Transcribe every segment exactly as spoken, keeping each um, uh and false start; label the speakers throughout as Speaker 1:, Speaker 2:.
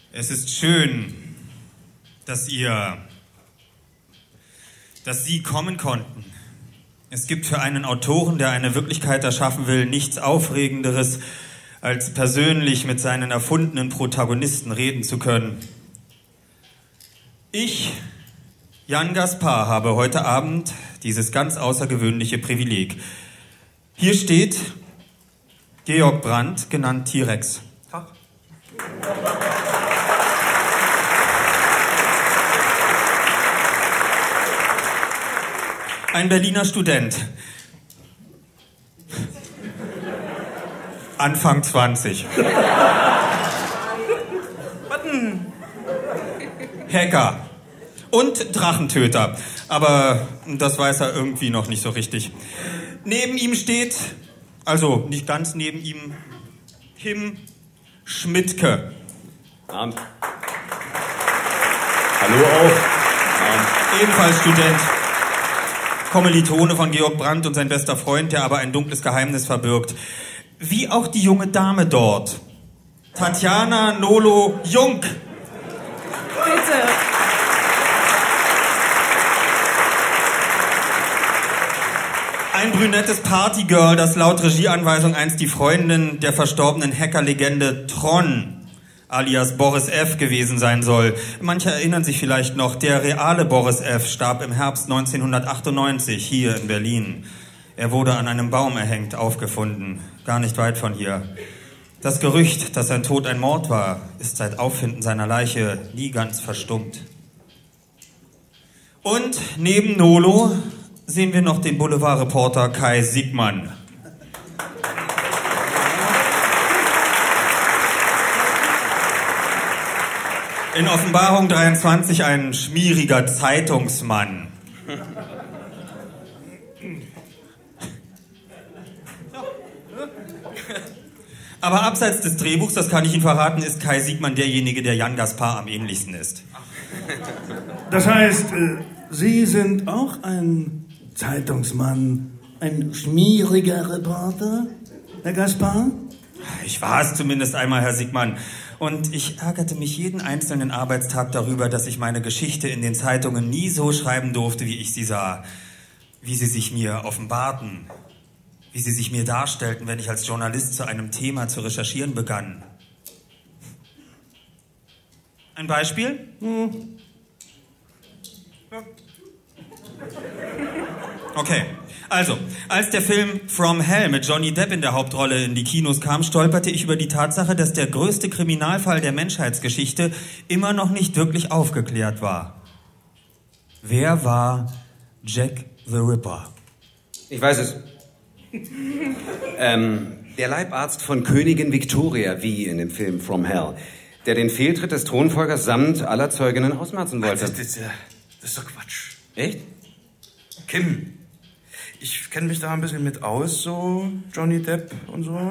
Speaker 1: Es ist schön, dass ihr, dass Sie kommen konnten. Es gibt für einen Autoren, der eine Wirklichkeit erschaffen will, nichts Aufregenderes, als persönlich mit seinen erfundenen Protagonisten reden zu können. Ich, Jan Gaspar, habe heute Abend dieses ganz außergewöhnliche Privileg. Hier steht Georg Brandt, genannt T-Rex.
Speaker 2: Tag.
Speaker 1: Ein Berliner Student. Anfang zwanzig. Hacker. Und Drachentöter. Aber das weiß er irgendwie noch nicht so richtig. Neben ihm steht, also nicht ganz neben ihm, Kim Schmidtke.
Speaker 3: Abend. Hallo auch. Abend.
Speaker 1: Ebenfalls Student. Kommilitone von Georg Brandt und sein bester Freund, der aber ein dunkles Geheimnis verbirgt. Wie auch die junge Dame dort. Tatjana Nolo Jung.
Speaker 4: Bitte.
Speaker 1: Ein brünettes Partygirl, das laut Regieanweisung einst die Freundin der verstorbenen Hackerlegende Tron alias Boris F. gewesen sein soll. Manche erinnern sich vielleicht noch, der reale Boris F. starb im Herbst neunzehnhundertachtundneunzig hier in Berlin. Er wurde an einem Baum erhängt aufgefunden, gar nicht weit von hier. Das Gerücht, dass sein Tod ein Mord war, ist seit Auffinden seiner Leiche nie ganz verstummt. Und neben Nolo sehen wir noch den Boulevardreporter Kai Siegmann. In Offenbarung dreiundzwanzig ein schmieriger Zeitungsmann. Aber abseits des Drehbuchs, das kann ich Ihnen verraten, ist Kai Siegmann derjenige, der Jan Gaspar am ähnlichsten ist.
Speaker 5: Das heißt, Sie sind auch ein Zeitungsmann, ein schmieriger Reporter, Herr Gaspar?
Speaker 1: Ich war es zumindest einmal, Herr Siegmann. Und ich ärgerte mich jeden einzelnen Arbeitstag darüber, dass ich meine Geschichte in den Zeitungen nie so schreiben durfte, wie ich sie sah. Wie sie sich mir offenbarten. Wie sie sich mir darstellten, wenn ich als Journalist zu einem Thema zu recherchieren begann. Ein Beispiel? Hm. Ja. Okay, also, als der Film From Hell mit Johnny Depp in der Hauptrolle in die Kinos kam, stolperte ich über die Tatsache, dass der größte Kriminalfall der Menschheitsgeschichte immer noch nicht wirklich aufgeklärt war. Wer war Jack the Ripper?
Speaker 3: Ich weiß es. ähm, der Leibarzt von Königin Victoria, wie in dem Film From Hell, der den Fehltritt des Thronfolgers samt aller Zeuginnen ausmerzen wollte.
Speaker 2: Das, das, das ist doch Quatsch.
Speaker 3: Echt?
Speaker 2: Kim, ich kenne mich da ein bisschen mit aus, so Johnny Depp und so.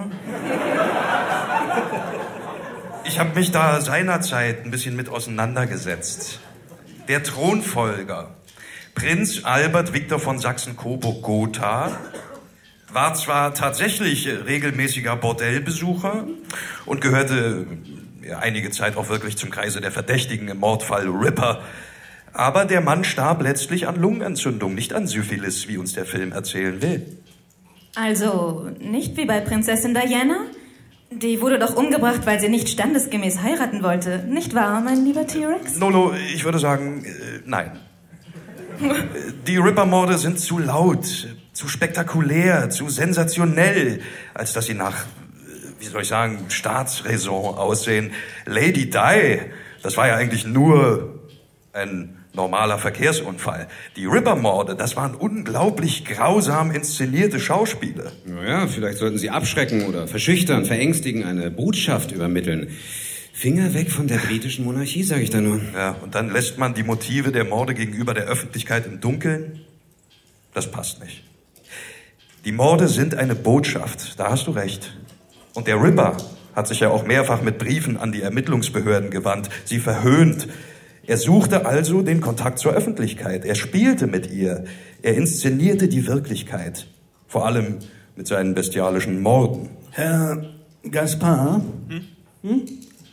Speaker 2: Ich habe mich da seinerzeit ein bisschen mit auseinandergesetzt. Der Thronfolger, Prinz Albert Viktor von Sachsen-Coburg-Gotha, war zwar tatsächlich regelmäßiger Bordellbesucher und gehörte ja, einige Zeit auch wirklich zum Kreise der Verdächtigen im Mordfall Ripper, aber der Mann starb letztlich an Lungenentzündung, nicht an Syphilis, wie uns der Film erzählen will.
Speaker 4: Also nicht wie bei Prinzessin Diana? Die wurde doch umgebracht, weil sie nicht standesgemäß heiraten wollte. Nicht wahr, mein lieber T-Rex?
Speaker 2: Nolo, ich würde sagen, äh, nein. Die Ripper-Morde sind zu laut, zu spektakulär, zu sensationell, als dass sie nach, wie soll ich sagen, Staatsräson aussehen. Lady Di, das war ja eigentlich nur ein normaler Verkehrsunfall. Die Ripper-Morde, das waren unglaublich grausam inszenierte Schauspiele.
Speaker 3: Naja, vielleicht sollten Sie abschrecken oder verschüchtern, verängstigen, eine Botschaft übermitteln. Finger weg von der britischen Monarchie, sage ich da nur.
Speaker 2: Ja, und dann lässt man die Motive der Morde gegenüber der Öffentlichkeit im Dunkeln? Das passt nicht. Die Morde sind eine Botschaft, da hast du recht. Und der Ripper hat sich ja auch mehrfach mit Briefen an die Ermittlungsbehörden gewandt, sie verhöhnt. Er suchte also den Kontakt zur Öffentlichkeit. Er spielte mit ihr. Er inszenierte die Wirklichkeit. Vor allem mit seinen bestialischen Morden.
Speaker 5: Herr Gaspar? Hm? Hm?